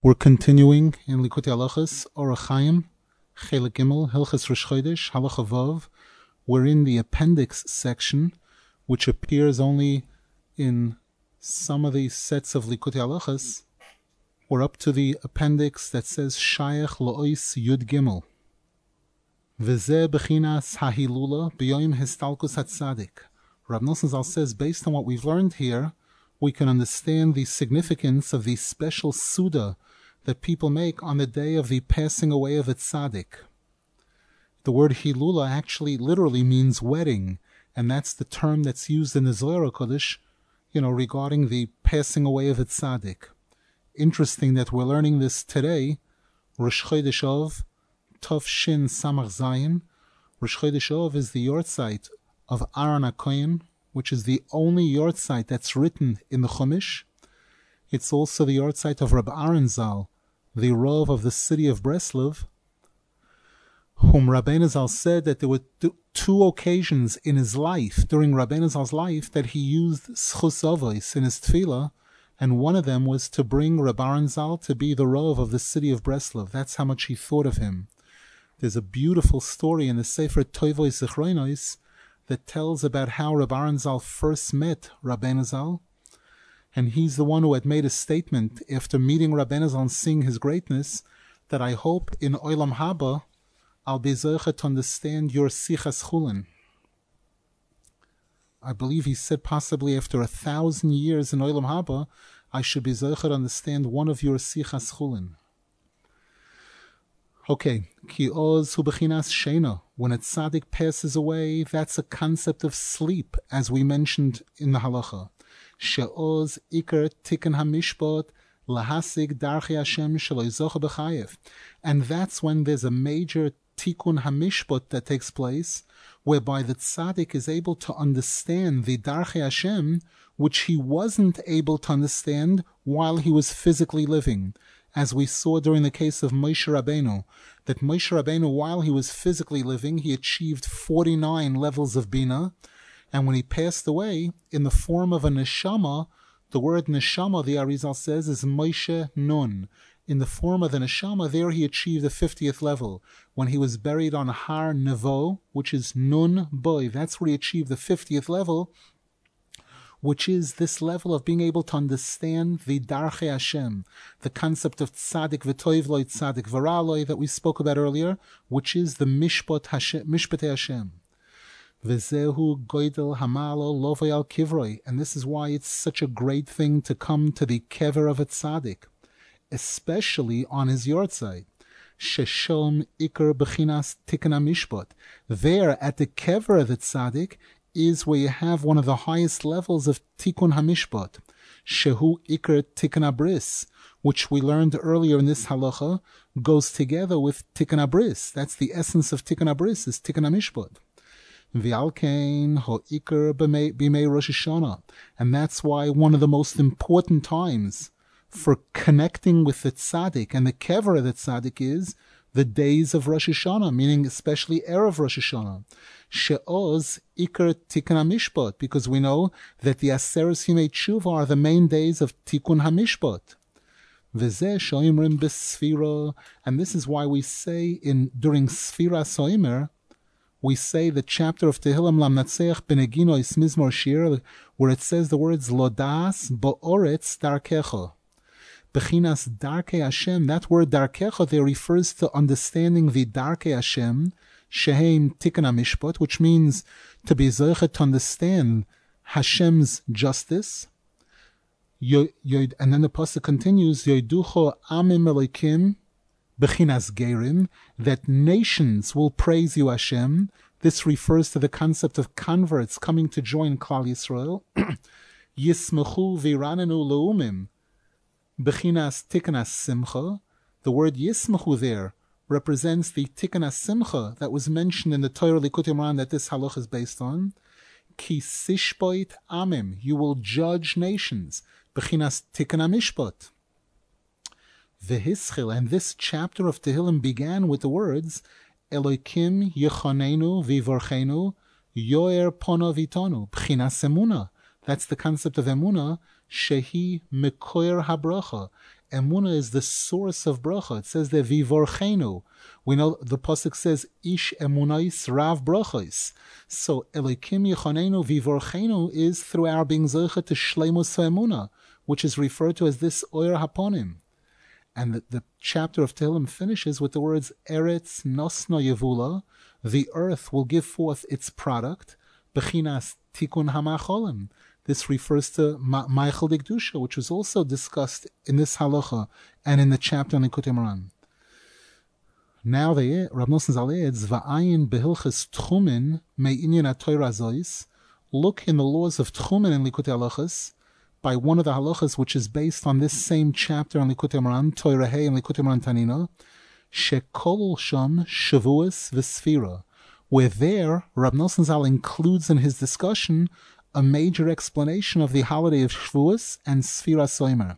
We're continuing in Likutei Halachos, Orach Chaim, Chelik Gimel, Hilchos Rosh Chodesh, Halacha Vav. We're in the appendix section, which appears only in some of these sets of Likutei Halachos. We're up to the appendix that says Shayach Lo'os Yud Gimel. V'zeh bechinas hahilula b'yoyim histalkus hatzadik. Rav Nosson Zal says, based on what we've learned here, we can understand the significance of the special Suda that people make on the day of the passing away of a tzaddik. The word Hilula actually literally means wedding, and that's the term that's used in the Zohar HaKodesh, regarding the passing away of a tzaddik. Interesting that we're learning this today, Rosh Chodesh Av, Tov Shin Samach Zayin. Rosh Chodesh Av is the yortzeit of Aaron HaKohen, which is the only yortzeit that's written in the Chumash. It's also the yortzeit of Rab Aaron Zal, the Rav of the city of Breslov, whom Rabbeinu Zal said that there were two occasions in his life, during Rabbeinu Zal's life, that he used Schus Avos in his tefillah, and one of them was to bring Rab Aaron Zal to be the Rav of the city of Breslov. That's how much he thought of him. There's a beautiful story in the Sefer Tovoi Zichronos that tells about how Rab Aaron Zal first met Rabbeinu Zal. And he's the one who had made a statement after meeting Rabbeinu Zal and seeing his greatness, that I hope in Olam Haba I'll be zoche to understand your Sichas Chulin. I believe he said possibly after 1,000 years in Olam Haba, I should be zoche to understand one of your Sichas Chulin. Okay, Ki oz hu bechinas sheina. When a tzaddik passes away, that's a concept of sleep, as we mentioned in the halacha. She'oz ikar tikkun hamishpat lahasig darchei Hashem shelo zocha b'chayev. And that's when there's a major tikkun hamishpat that takes place, whereby the tzaddik is able to understand the darchei Hashem, which he wasn't able to understand while he was physically living. As we saw during the case of Moshe Rabbeinu, that Moshe Rabbeinu, while he was physically living, he achieved 49 levels of Bina, and when he passed away, in the form of a neshama, the word neshama, the Arizal says, is Moshe Nun. In the form of the neshama, there he achieved the 50th level. When he was buried on Har Nevo, which is Nun Boy, that's where he achieved the 50th level, which is this level of being able to understand the Darchei Hashem, the concept of Tzaddik V'Toiv Loi, Tzaddik V'Ra that we spoke about earlier, which is the Mishpatei Hashem. V'zehu Goydel Hamalo Lovei Al Kivroi, and this is why it's such a great thing to come to the kever of a Tzaddik, especially on his yortzeit. Sheshom Iker Bechinas Tikkun HaMishpat. There, at the kever of the Tzaddik, is where you have one of the highest levels of Tikkun HaMishpat, Shehu Iker Tikkun HaBris, which we learned earlier in this halacha, goes together with Tikkun HaBris. That's the essence of Tikkun HaBris, is Tikkun HaMishpat. V'alkein ho Iker b'mei Rosh Hashanah. And that's why one of the most important times for connecting with the tzaddik and the kever of the tzaddik is the days of Rosh Hashanah, meaning especially Erev Rosh Hashanah. She'oz Iker Tikkun HaMishpat, because we know that the Aseres Yimei Tshuva are the main days of Tikkun HaMishpat. V'zeh shoimrim b'sfira, and this is why we say during Sfira Soimer, we say the chapter of Tehillim Lamnatseach Benegino is Mizmor Shir, where it says the words Lodas Bo'oretz Darkecha. Bechinas Darkei Hashem, that word Darkecha there refers to understanding the Darkei Hashem, Sheheim Tikkun HaMishpat, which means to be zoche to understand Hashem's justice. And then the pasuk continues, Yoiducho Amim Elokim Bechinas Gerim, that nations will praise you, Hashem. This refers to the concept of converts coming to join Klal Yisrael. Yismechu Viranenu Leumim Bechinas Tikkun HaSimcha. The word Yismechu there represents the Tikkun HaSimcha that was mentioned in the Torah Likutei Moharan that this halach is based on. Ki sishboit amim, you will judge nations. Bechinas Tikkun HaMishpat. V'hischil, and this chapter of Tehillim began with the words Elokim Yechonenu V'Vorchenu Yoer Pono Vitonu Bechinas Emuna. That's the concept of Emuna. Shehi Mekoyer Habracha. Emunah is the source of bracha. It says there, Vivorchenu. We know the pasuk says, Ish emunais rav brachos. So Elokim Yechonenu Vivorchenu is through our being zoche to shleimus emunah, which is referred to as this oyer haponim. And the chapter of Tehillim finishes with the words, Eretz nosno yevula, the earth will give forth its product, bechinas tikun hamacholim. This refers to Ma'achal Dekdusha, which was also discussed in this halacha and in the chapter on Likutei Moharan. Now Rav Nosson Zal adds, Va'ayin behilchas tchumin me'inyan ha'Torah zois. Look in the laws of tchumin and Likutei Halachas, by one of the halachas which is based on this same chapter on Likutei Moharan, Torah Hey and Likutei Moharan Tanina, Shekol Sham Shavuos V'Sfira, where there Rav Nosson Zal includes in his discussion a major explanation of the holiday of Shavuos and Sfira Soimer.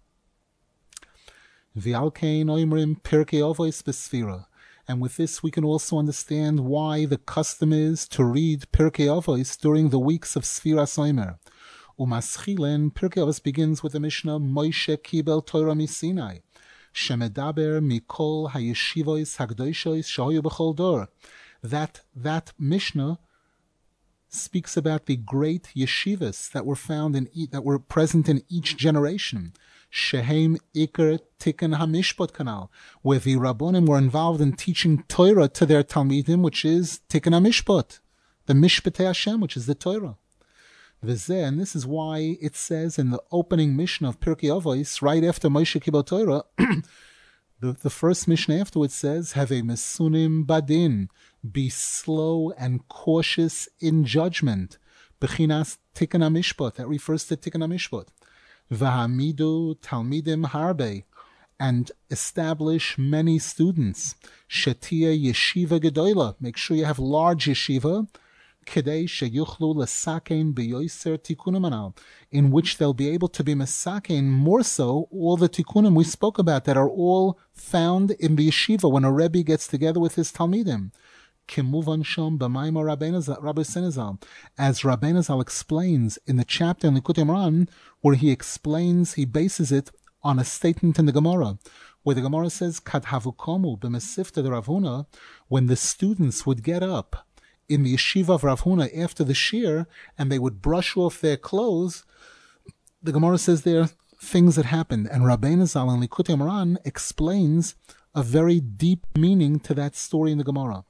V'alkein oimrim Pirkei Avos b'Sfira. And with this we can also understand why the custom is to read Pirkei Avos during the weeks of Sfira Soimer. Umaschilen, Pirkei Avos begins with the Mishnah, Moshe Kibel Torah Misinai, Shemedaber Mikol Hayeshivos Hagdoshos Shahoyu B'chol Dor. That Mishnah speaks about the great yeshivas that were found that were present in each generation. Shehem Iker Tikkun HaMishpat Kanal, where the Rabbonim were involved in teaching Torah to their Talmidim, which is Tikkun HaMishpat, the Mishpatei Hashem, which is the Torah. And this is why it says in the opening Mishnah of Pirkei Avos, right after Moshe Kibel Torah, the first Mishnah afterwards says, Have a mesunim badin, be slow and cautious in judgment. Bechinas Tikkun HaMishpat, that refers to Tikkun HaMishpat. V'hamidu talmidim harbe, and establish many students. Shetia yeshiva gedola, make sure you have large yeshiva. Kedei sheyuchlu lesakein beyoser tikunim anal, in which they'll be able to be mesakein more so all the tikunim we spoke about that are all found in the yeshiva when a rebbe gets together with his talmidim. Kimuvan shom b'maimar Rabbi Sinazal, as Rabbeinu Zal explains in the chapter in Likutei Moharan, where he bases it on a statement in the Gemara, where the Gemara says, Kad havukomu b'mesifta de Rav Huna, when the students would get up in the yeshiva of Rav Huna after the shir, and they would brush off their clothes, the Gemara says there are things that happened, and Rabbeinu Zal in Likutei Moharan explains a very deep meaning to that story in the Gemara.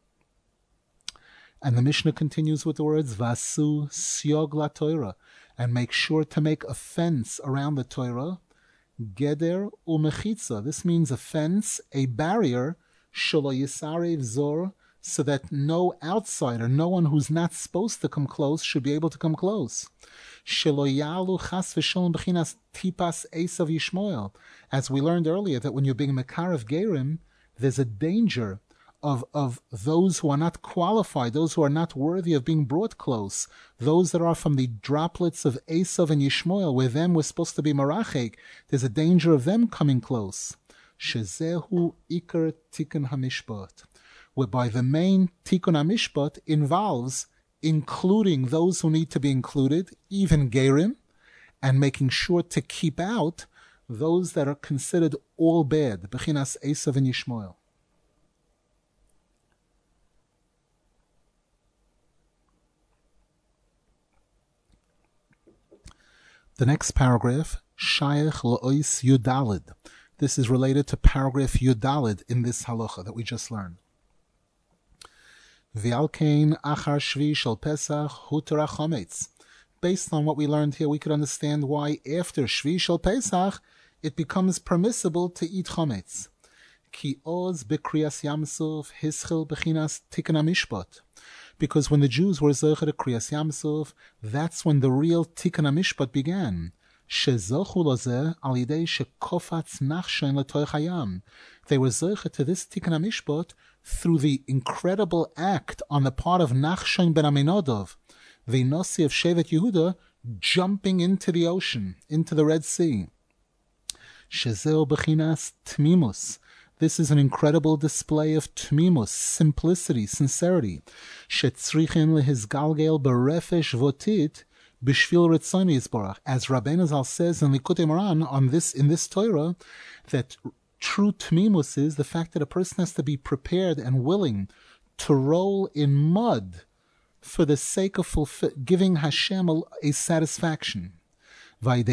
And the Mishnah continues with the words, Vasu siog la Torah, and make sure to make a fence around the Torah, Geder umechitza. This means a fence, a barrier, shelo yisarev zor, so that no outsider, no one who's not supposed to come close, should be able to come close. Shelo yalu chas v'sholem b'chinas tipas esav yishmoel. As we learned earlier, that when you're being mekarev gerim, there's a danger of those who are not qualified, those who are not worthy of being brought close, those that are from the droplets of Esav and Yishmael, where them we're supposed to be marachek, there's a danger of them coming close. Shezehu Iker Tikkun HaMishpat, whereby the main Tikkun HaMishpat involves including those who need to be included, even Gerim, and making sure to keep out those that are considered all bad, Bechinas Esav and Yishmael. The next paragraph, Shayach La'ois Yudalid. This is related to paragraph Yudalid in this halacha that we just learned. V'alkein achar shvi shel Pesach hutera chometz. Based on what we learned here, we could understand why after shvi shel Pesach it becomes permissible to eat chometz. Ki oz b'kriyas Yamsuf hischil b'chinas Tikkun HaMishpat. Because when the Jews were zocher to Kriyas Yamsuf, that's when the real Tikkun HaMishpat began. Shezochu lozeh al yidei shekofats nachshen letoich hayam. They were zocher to this Tikkun HaMishpat through the incredible act on the part of Nachshon ben Aminadov, the Nasi of Shevet Yehuda, jumping into the ocean, into the Red Sea. Shezeo bechinas tmimus. This is an incredible display of tmimus, simplicity, sincerity. Shetzrichin lehizgalgel berefesh votit b'shvil ritzoni yisborach. As Rabbeinu Zal says in Likutei Moran in this Torah, that true tmimus is the fact that a person has to be prepared and willing to roll in mud for the sake of giving Hashem a satisfaction. And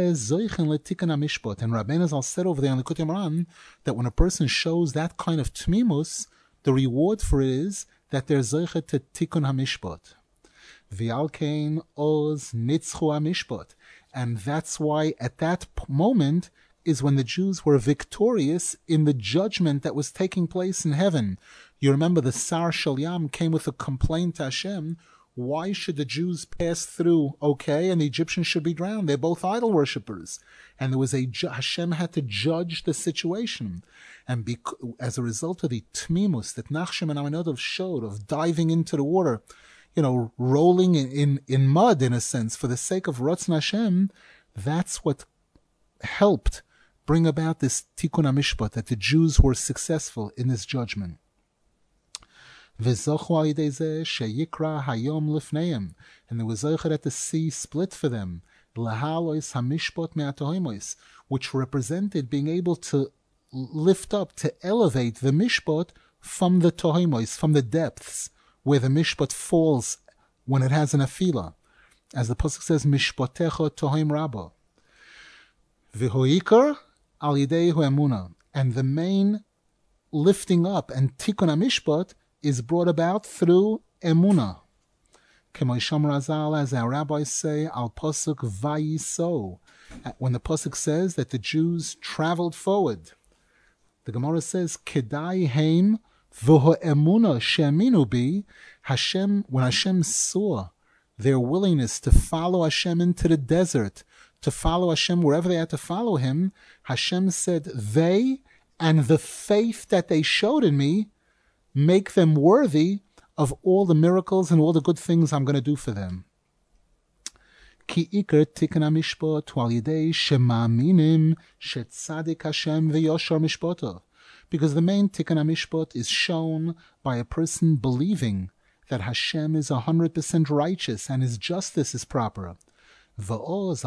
Rabbeinu Zal said over there in Likutei Moran that when a person shows that kind of tmimus, the reward for it is that they're zoiche to tikkun hamishpot. V'alkein oz nitzchu hamishpot. And that's why at that moment is when the Jews were victorious in the judgment that was taking place in heaven. You remember the Sar Shalyam came with a complaint to Hashem. Why should the Jews pass through okay and the Egyptians should be drowned? They're both idol worshippers. And there was Hashem had to judge the situation. And as a result of the tmimus that Nachshon and Aminadab showed of diving into the water, rolling in mud in a sense for the sake of Ratzon Hashem, that's what helped bring about this tikkun hamishpat, that the Jews were successful in this judgment. V'zochu al yidei zeh sheyikra hayom lifneim, and there was zocher that the sea split for them, lahalois hamishpat me'atohimois, which represented being able to lift up, to elevate the mishpat from the tohimois, from the depths, where the mishpat falls when it has an afila. As the pasuk says, mishpatecha tohim rabba. V'hoikar al yidei hu emuna, and the main lifting up and tikkun hamishpat is brought about through emuna. Kemoisham Razal, as our rabbis say, al pasuk vayiso, when the pasuk says that the Jews traveled forward. The Gemara says, kedai heim v'ho emuna she'aminu bi. Hashem, when Hashem saw their willingness to follow Hashem into the desert, to follow Hashem wherever they had to follow Him, Hashem said, they and the faith that they showed in me make them worthy of all the miracles and all the good things I'm going to do for them. Ki iker tikkun hamishpat al yidei shema'aminim shetzadik Hashem v'yoshar mishpato. Because the main tikkun hamishpat is shown by a person believing that Hashem is 100% righteous and His justice is proper. And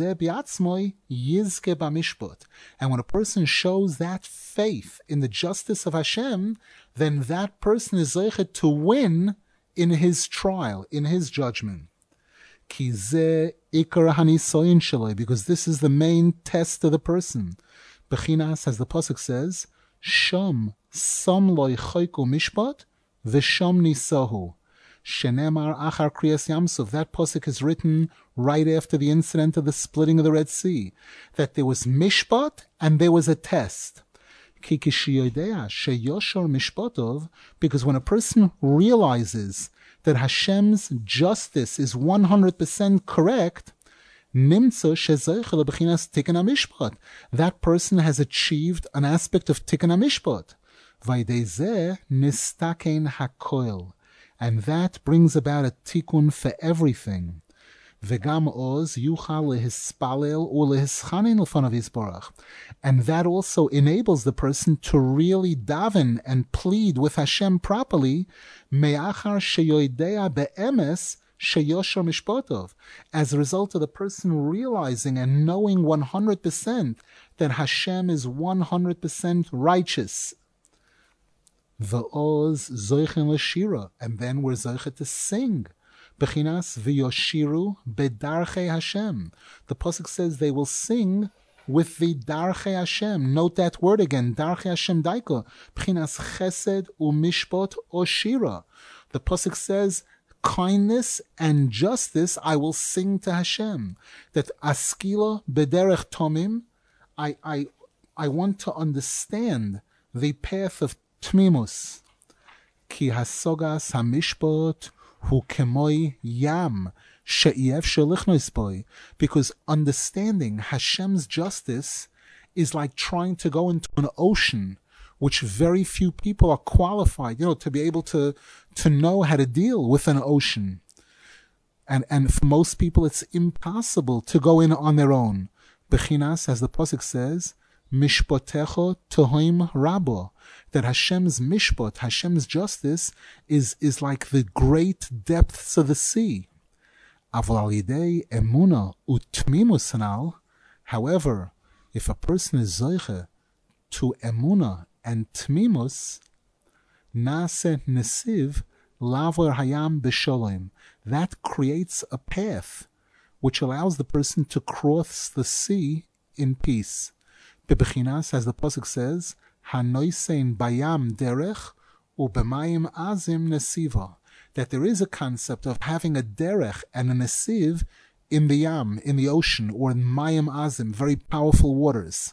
when a person shows that faith in the justice of Hashem, then that person is zeichet to win in his trial, in his judgment. Because this is the main test of the person. Bechinas, as the pasuk says, Sham sam loy chayku mishpat v'sham nisahu. Shenemar achar kriyas Yamsuf. That pasuk is written right after the incident of the splitting of the Red Sea, that there was mishpat and there was a test. Because when a person realizes that Hashem's justice is 100% correct, that person has achieved an aspect of tikkun hamishpat. And that brings about a tikkun for everything. And that also enables the person to really daven and plead with Hashem properly, as a result of the person realizing and knowing 100% that Hashem is 100% righteous. V'oz zoichen l'shira, and then we're zoichet to sing. Bechinas v'yoshiru bedarchei Hashem. The pasuk says they will sing with the darchei Hashem. Note that word again, darchei Hashem daiko. Bechinas chesed u'mishpot oshira. The pasuk says kindness and justice I will sing to Hashem. That askila bederech tomim. I want to understand the path of Tmimus. Ki hasogas hamishpot hu kemoi yam she'iev shelichnois boi. Because understanding Hashem's justice is like trying to go into an ocean, which very few people are qualified, to be able to know how to deal with an ocean. And for most people, it's impossible to go in on their own. Bechinas, as the pasuk says, mishpotecho tohim rabo. That Hashem's mishpat, Hashem's justice, is like the great depths of the sea. Aval al yidei emuna utmimus hanal. However, if a person is zoiche to emuna and tmimus, nase nesiv lavor hayam b'sholem, that creates a path which allows the person to cross the sea in peace. Bebechinas, as the pasuk says, hanoisein bayam derech ubemayim azim nesiva, that there is a concept of having a derech and a nesiv in the yam, in the ocean, or in mayim azim, very powerful waters.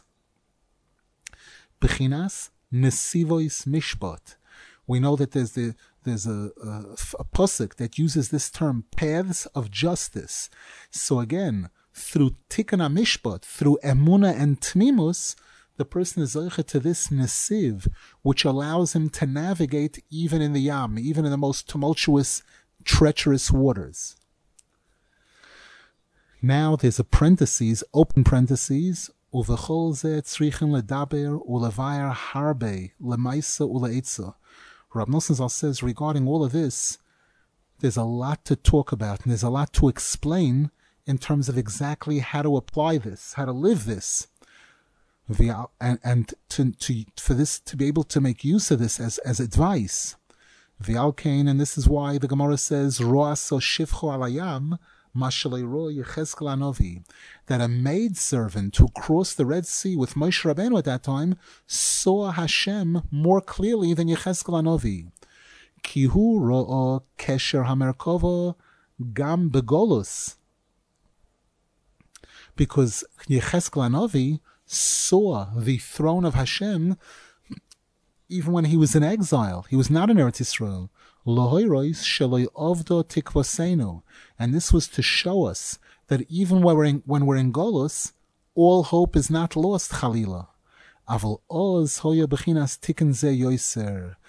Bechinas nesivois mishpat. We know that there's a pasuk that uses this term, paths of justice. So again, through tikkun mishpat, through emuna and tmimus, the person is zoche to this nesiv, which allows him to navigate even in the yam, even in the most tumultuous, treacherous waters. Now there's a parentheses, open parentheses, uvechol ze tzrichen ledaber ulevayar harbe lemaisa uleitza. Rab Nosson Zal says regarding all of this, there's a lot to talk about and there's a lot to explain in terms of exactly how to apply this, how to live this, and for this to be able to make use of this as advice. V'alkein, and this is why the Gemara says, Ro'aso shivcho alayam, that a maidservant who crossed the Red Sea with Moshe Rabbeinu at that time saw Hashem more clearly than Yechezkel Hanavi. Ki hu ro'o kesher hamerkova gam begolus. Because Yechezkel Hanavi saw the throne of Hashem even when he was in exile. He was not in Eretz Yisrael. And this was to show us that even when we're in Golus, all hope is not lost, Chalila. Aval oz hoya bechinas tikkun ze yoiser.